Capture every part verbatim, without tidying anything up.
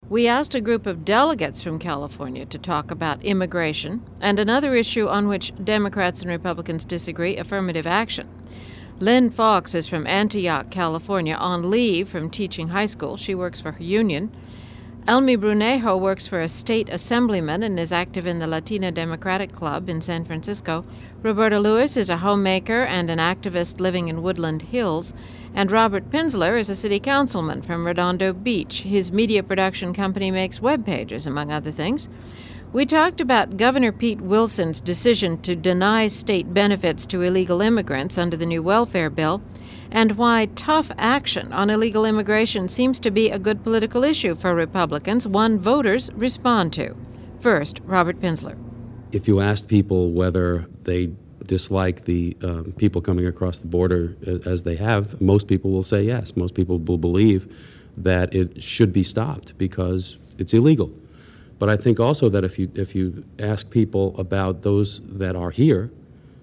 We asked a group of delegates from California to talk about immigration and another issue on which Democrats and Republicans disagree, affirmative action. Lynn Fox is from Antioch, California, on leave from teaching high school. She works for her union. Elmi Brunejo works for a state assemblyman and is active in the Latina Democratic Club in San Francisco. Roberta Lewis is a homemaker and an activist living in Woodland Hills. And Robert Pinsler is a city councilman from Redondo Beach. His media production company makes web pages, among other things. We talked about Governor Pete Wilson's decision to deny state benefits to illegal immigrants under the new welfare bill, and why tough action on illegal immigration seems to be a good political issue for Republicans, one voters respond to. First, Robert Pinsler. If you asked people whether they dislike the uh, people coming across the border as they have, most people will say yes. Most people will believe that it should be stopped because it's illegal. But I think also that if you if you ask people about those that are here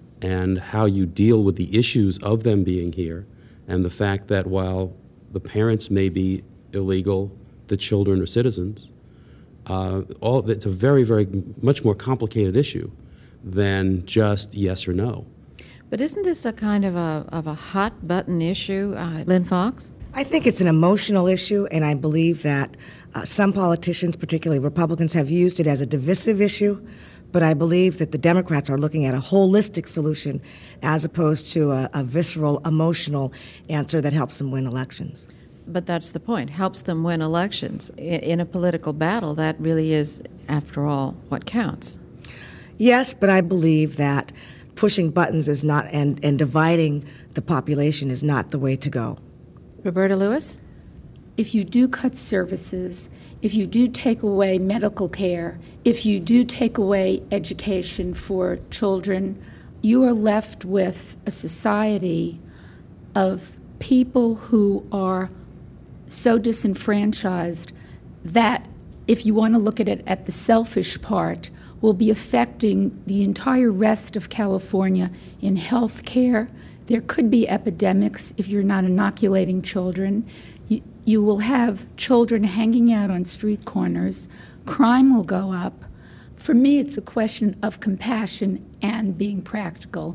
and how you deal with the issues of them being here, and the fact that while the parents may be illegal, the children are citizens, uh, all it's a very, very much more complicated issue than just yes or no. But isn't this a kind of a of a hot button issue, uh, Lynn Fox? I think it's an emotional issue, and I believe that uh, some politicians, particularly Republicans, have used it as a divisive issue. But I believe that the Democrats are looking at a holistic solution as opposed to a, a visceral, emotional answer that helps them win elections. But that's the point. Helps them win elections. In, in a political battle, that really is, after all, what counts. Yes, but I believe that pushing buttons is not, and, and dividing the population is not the way to go. Roberta Lewis? If you do cut services, if you do take away medical care, if you do take away education for children, you are left with a society of people who are so disenfranchised that, if you want to look at it at the selfish part, will be affecting the entire rest of California in health care. There could be epidemics if you're not inoculating children. You, you will have children hanging out on street corners. Crime will go up. For me, it's a question of compassion and being practical.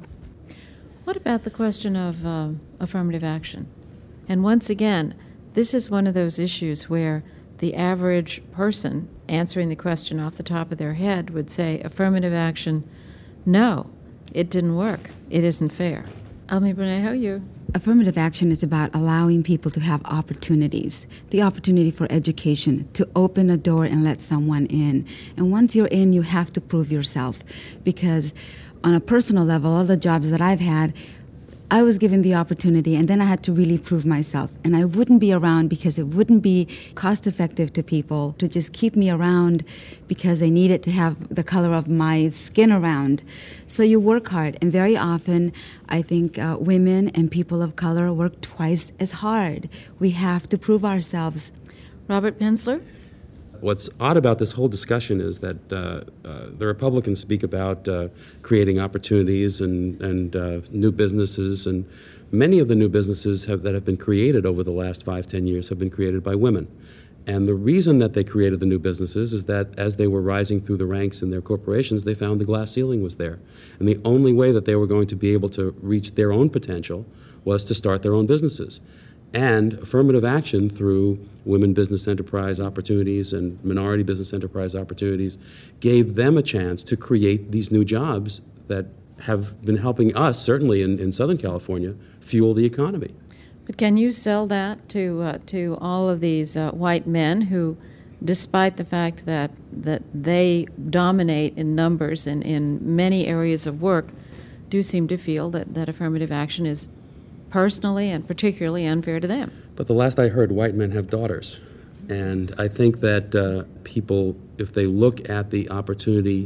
What about the question of uh, affirmative action? And once again, this is one of those issues where the average person answering the question off the top of their head would say, affirmative action, no, it didn't work. It isn't fair. Elmi Brunejo, you. Affirmative action is about allowing people to have opportunities, the opportunity for education, to open a door and let someone in. And once you're in, you have to prove yourself. Because on a personal level, all the jobs that I've had, I was given the opportunity, and then I had to really prove myself. And I wouldn't be around because it wouldn't be cost-effective to people to just keep me around because they needed to have the color of my skin around. So you work hard, and very often I think uh, women and people of color work twice as hard. We have to prove ourselves. Robert Pinsler? What's odd about this whole discussion is that uh, uh, the Republicans speak about uh, creating opportunities and, and uh, new businesses, and many of the new businesses have, that have been created over the last five, ten years have been created by women. And the reason that they created the new businesses is that as they were rising through the ranks in their corporations, they found the glass ceiling was there. And the only way that they were going to be able to reach their own potential was to start their own businesses. And affirmative action through women business enterprise opportunities and minority business enterprise opportunities gave them a chance to create these new jobs that have been helping us, certainly in, in Southern California, fuel the economy. But can you sell that to uh, to all of these uh, white men who, despite the fact that, that they dominate in numbers and in many areas of work, do seem to feel that, that affirmative action is personally and particularly unfair to them? But the last I heard, white men have daughters. And I think that uh, people, if they look at the opportunity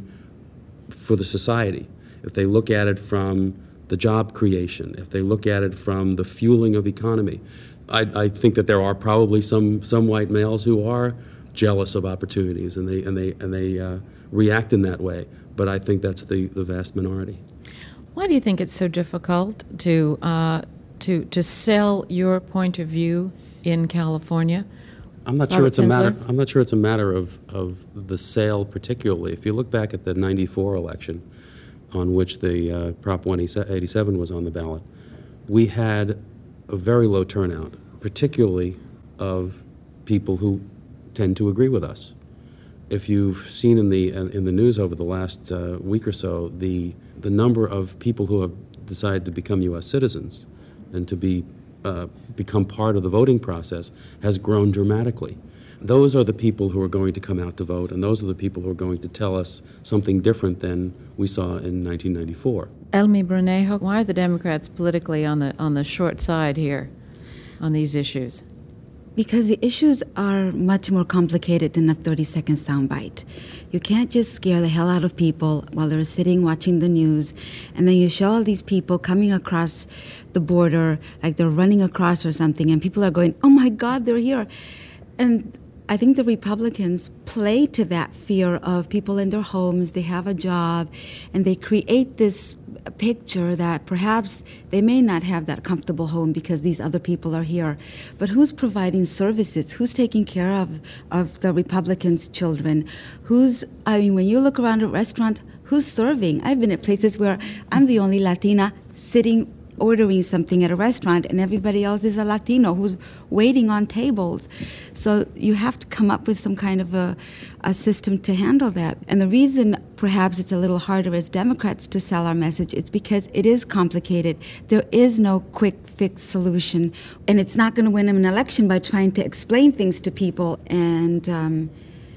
for the society, if they look at it from the job creation, if they look at it from the fueling of economy, I, I think that there are probably some, some white males who are jealous of opportunities and they, and they, and they uh, react in that way. But I think that's the, the vast minority. Why do you think it's so difficult to uh, to to sell your point of view in California? I'm not Robert sure it's a Penzler? matter. I'm not sure it's a matter of, of the sale particularly. If you look back at the ninety-four election, on which the uh, Prop one eighty-seven was on the ballot, we had a very low turnout, particularly of people who tend to agree with us. If you've seen in the in the news over the last uh, week or so, the the number of people who have decided to become U S citizens and to be uh, become part of the voting process has grown dramatically. Those are the people who are going to come out to vote, and those are the people who are going to tell us something different than we saw in nineteen ninety-four. Elmy Bermejo, why are the Democrats politically on the on the short side here on these issues? Because the issues are much more complicated than a thirty-second soundbite. You can't just scare the hell out of people while they're sitting watching the news, and then you show all these people coming across the border like they're running across or something, and people are going, oh my God, they're here. And I think the Republicans play to that fear of people in their homes, they have a job, and they create this picture that perhaps they may not have that comfortable home because these other people are here. But who's providing services? Who's taking care of, of the Republicans' children? Who's, I mean, when you look around a restaurant, who's serving? I've been at places where I'm the only Latina sitting ordering something at a restaurant, and everybody else is a Latino who's waiting on tables. So you have to come up with some kind of a, a system to handle that. And the reason perhaps it's a little harder as Democrats to sell our message is because it is complicated. There is no quick fix solution, and it's not going to win an election by trying to explain things to people, and um,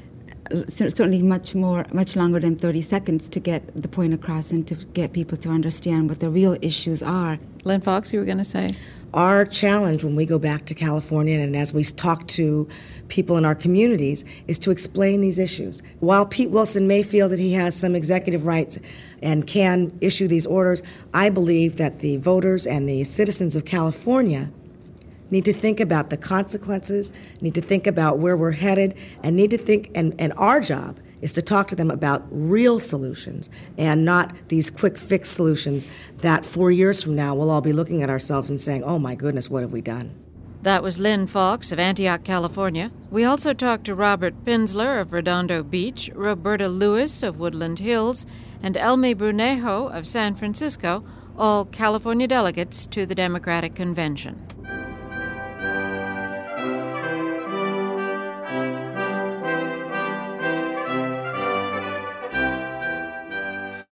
certainly much more, much longer than thirty seconds to get the point across and to get people to understand what the real issues are. Lynn Fox, you were going to say? Our challenge when we go back to California and as we talk to people in our communities is to explain these issues. While Pete Wilson may feel that he has some executive rights and can issue these orders, I believe that the voters and the citizens of California need to think about the consequences, need to think about where we're headed, and need to think, and, and our job is to talk to them about real solutions and not these quick fix solutions that four years from now we'll all be looking at ourselves and saying, oh my goodness, what have we done? That was Lynn Fox of Antioch, California. We also talked to Robert Penzler of Redondo Beach, Roberta Lewis of Woodland Hills, and Elmy Bermejo of San Francisco, all California delegates to the Democratic Convention.